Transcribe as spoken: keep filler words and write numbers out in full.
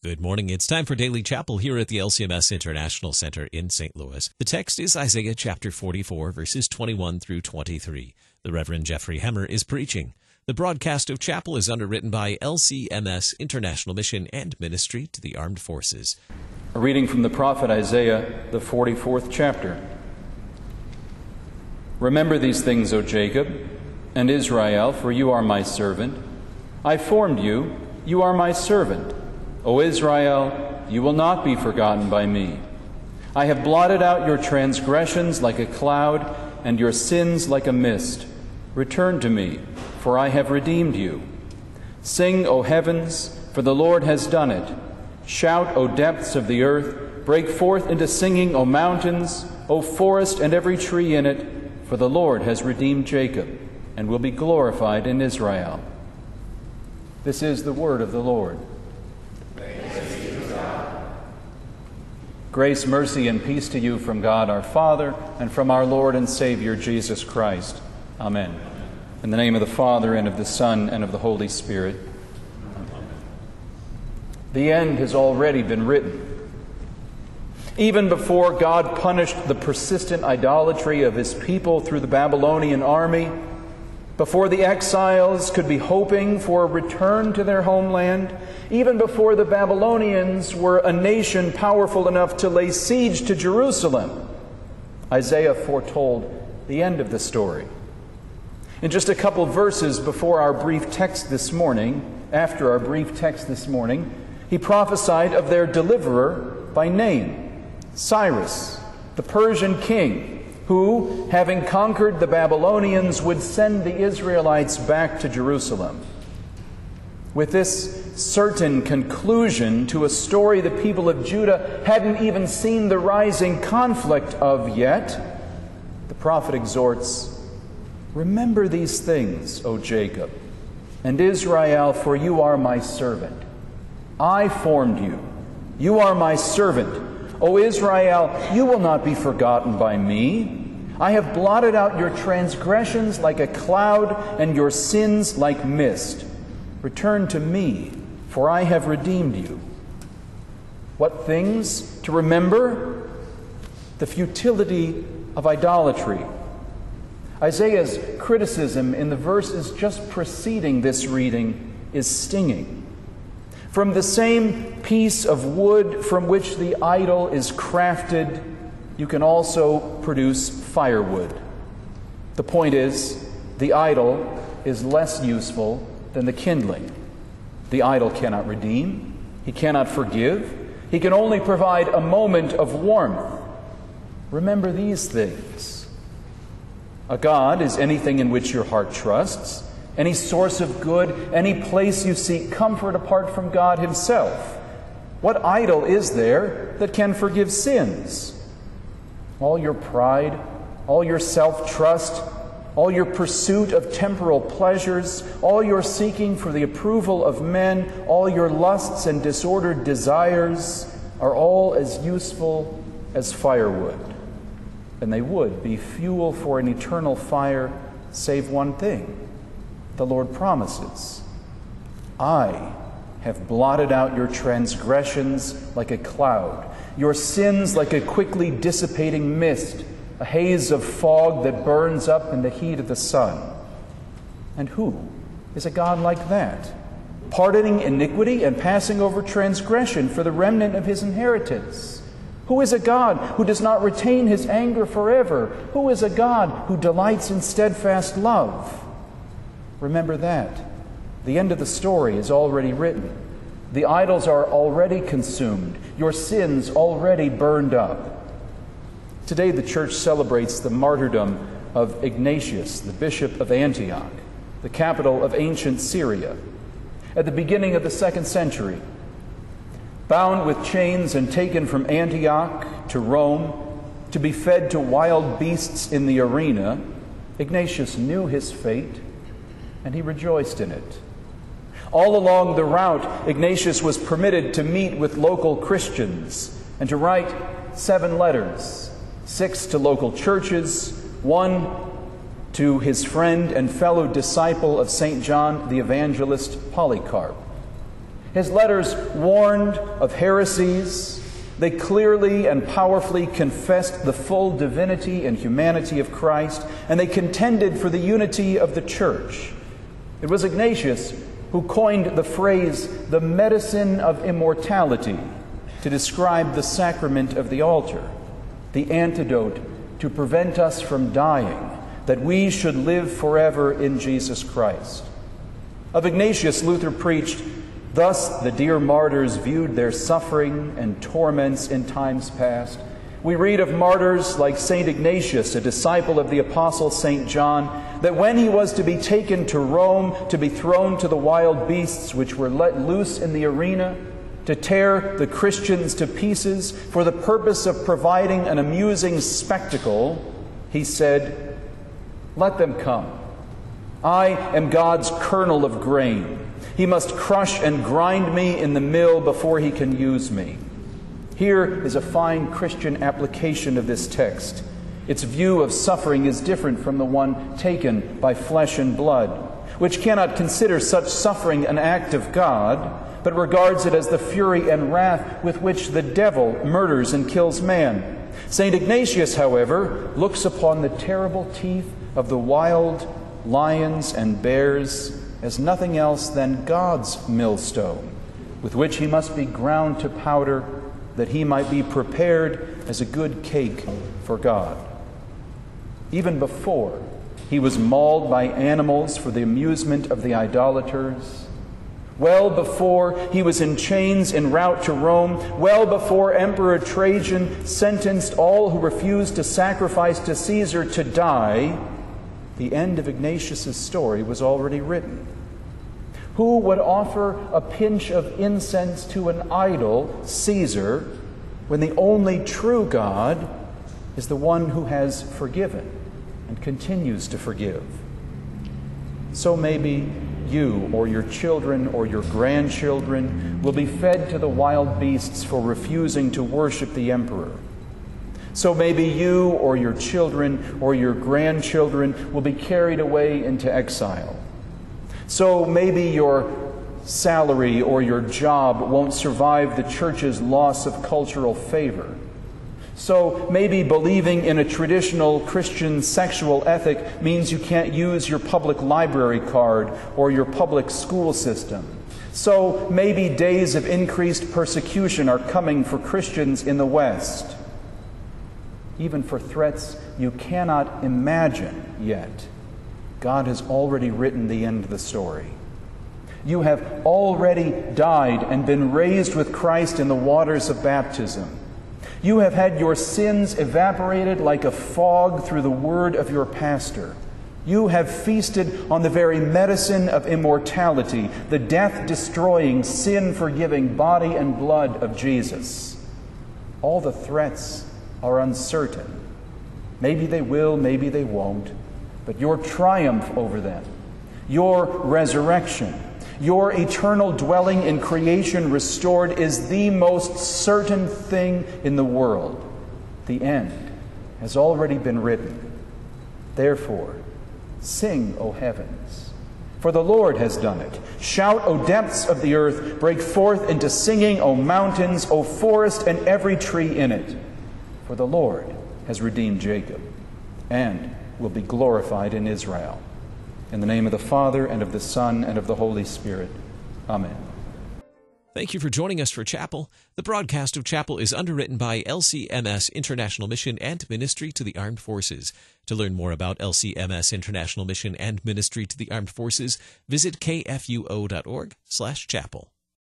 Good morning. It's time for Daily Chapel here at the L C M S International Center in Saint Louis. The text is Isaiah chapter forty-four, verses twenty-one through twenty-three. The Reverend Jeffrey Hemmer is preaching. The broadcast of chapel is underwritten by L C M S International Mission and Ministry to the Armed Forces. A reading from the prophet Isaiah, the forty-fourth chapter. Remember these things, O Jacob, and Israel, for you are my servant. I formed you, you are my servant. O Israel, you will not be forgotten by me. I have blotted out your transgressions like a cloud, and your sins like a mist. Return to me, for I have redeemed you. Sing, O heavens, for the Lord has done it. Shout, O depths of the earth. Break forth into singing, O mountains, O forest and every tree in it, for the Lord has redeemed Jacob, and will be glorified in Israel. This is the word of the Lord. Grace, mercy, and peace to you from God our Father and from our Lord and Savior Jesus Christ. Amen. In the name of the Father, and of the Son, and of the Holy Spirit. Amen. The end has already been written. Even before God punished the persistent idolatry of his people through the Babylonian army, before the exiles could be hoping for a return to their homeland, even before the Babylonians were a nation powerful enough to lay siege to Jerusalem, Isaiah foretold the end of the story. In just a couple verses before our brief text this morning, after our brief text this morning, he prophesied of their deliverer by name, Cyrus, the Persian king, who, having conquered the Babylonians, would send the Israelites back to Jerusalem. With this certain conclusion to a story the people of Judah hadn't even seen the rising conflict of yet, the prophet exhorts, "Remember these things, O Jacob, and Israel, for you are my servant. I formed you. You are my servant. O Israel, you will not be forgotten by me. I have blotted out your transgressions like a cloud and your sins like mist. Return to me, for I have redeemed you." What things to remember? The futility of idolatry. Isaiah's criticism in the verses just preceding this reading is stinging. From the same piece of wood from which the idol is crafted, you can also produce firewood. The point is, the idol is less useful than the kindling. The idol cannot redeem. He cannot forgive. He can only provide a moment of warmth. Remember these things. A God is anything in which your heart trusts, any source of good, any place you seek comfort apart from God himself. What idol is there that can forgive sins? All your pride, all your self-trust, all your pursuit of temporal pleasures, all your seeking for the approval of men, all your lusts and disordered desires are all as useful as firewood. And they would be fuel for an eternal fire, save one thing. The Lord promises, "I have blotted out your transgressions like a cloud, your sins like a quickly dissipating mist, a haze of fog that burns up in the heat of the sun." And who is a God like that, pardoning iniquity and passing over transgression for the remnant of his inheritance? Who is a God who does not retain his anger forever? Who is a God who delights in steadfast love? Remember that. The end of the story is already written. The idols are already consumed. Your sins already burned up. Today the church celebrates the martyrdom of Ignatius, the bishop of Antioch, the capital of ancient Syria. At the beginning of the second century, bound with chains and taken from Antioch to Rome to be fed to wild beasts in the arena, Ignatius knew his fate, and he rejoiced in it. All along the route, Ignatius was permitted to meet with local Christians and to write seven letters, six to local churches, one to his friend and fellow disciple of Saint John the Evangelist, Polycarp. His letters warned of heresies. They clearly and powerfully confessed the full divinity and humanity of Christ, and they contended for the unity of the church. It was Ignatius who coined the phrase, the medicine of immortality, to describe the sacrament of the altar, the antidote to prevent us from dying, that we should live forever in Jesus Christ. Of Ignatius, Luther preached, "Thus the dear martyrs viewed their suffering and torments in times past." We read of martyrs like Saint Ignatius, a disciple of the Apostle Saint John, that when he was to be taken to Rome, to be thrown to the wild beasts which were let loose in the arena, to tear the Christians to pieces for the purpose of providing an amusing spectacle, he said, "Let them come. I am God's kernel of grain. He must crush and grind me in the mill before he can use me." Here is a fine Christian application of this text. Its view of suffering is different from the one taken by flesh and blood, which cannot consider such suffering an act of God, but regards it as the fury and wrath with which the devil murders and kills man. Saint Ignatius, however, looks upon the terrible teeth of the wild lions and bears as nothing else than God's millstone, with which he must be ground to powder, that he might be prepared as a good cake for God. Even before he was mauled by animals for the amusement of the idolaters, well before he was in chains en route to Rome, well before Emperor Trajan sentenced all who refused to sacrifice to Caesar to die, the end of Ignatius' story was already written. Who would offer a pinch of incense to an idol, Caesar, when the only true God is the one who has forgiven and continues to forgive? So maybe you or your children or your grandchildren will be fed to the wild beasts for refusing to worship the emperor. So maybe you or your children or your grandchildren will be carried away into exile. So maybe your salary or your job won't survive the church's loss of cultural favor. So maybe believing in a traditional Christian sexual ethic means you can't use your public library card or your public school system. So maybe days of increased persecution are coming for Christians in the West. Even for threats you cannot imagine yet, God has already written the end of the story. You have already died and been raised with Christ in the waters of baptism. You have had your sins evaporated like a fog through the word of your pastor. You have feasted on the very medicine of immortality, the death-destroying, sin-forgiving body and blood of Jesus. All the threats are uncertain. Maybe they will, maybe they won't. But your triumph over them, your resurrection, your eternal dwelling in creation restored is the most certain thing in the world. The end has already been written. Therefore, sing, O heavens, for the Lord has done it. Shout, O depths of the earth, break forth into singing, O mountains, O forest, and every tree in it. For the Lord has redeemed Jacob, and will be glorified in Israel. In the name of the Father, and of the Son, and of the Holy Spirit. Amen. Thank you for joining us for Chapel. The broadcast of Chapel is underwritten by L C M S International Mission and Ministry to the Armed Forces. To learn more about L C M S International Mission and Ministry to the Armed Forces, visit k f u o dot org slash chapel.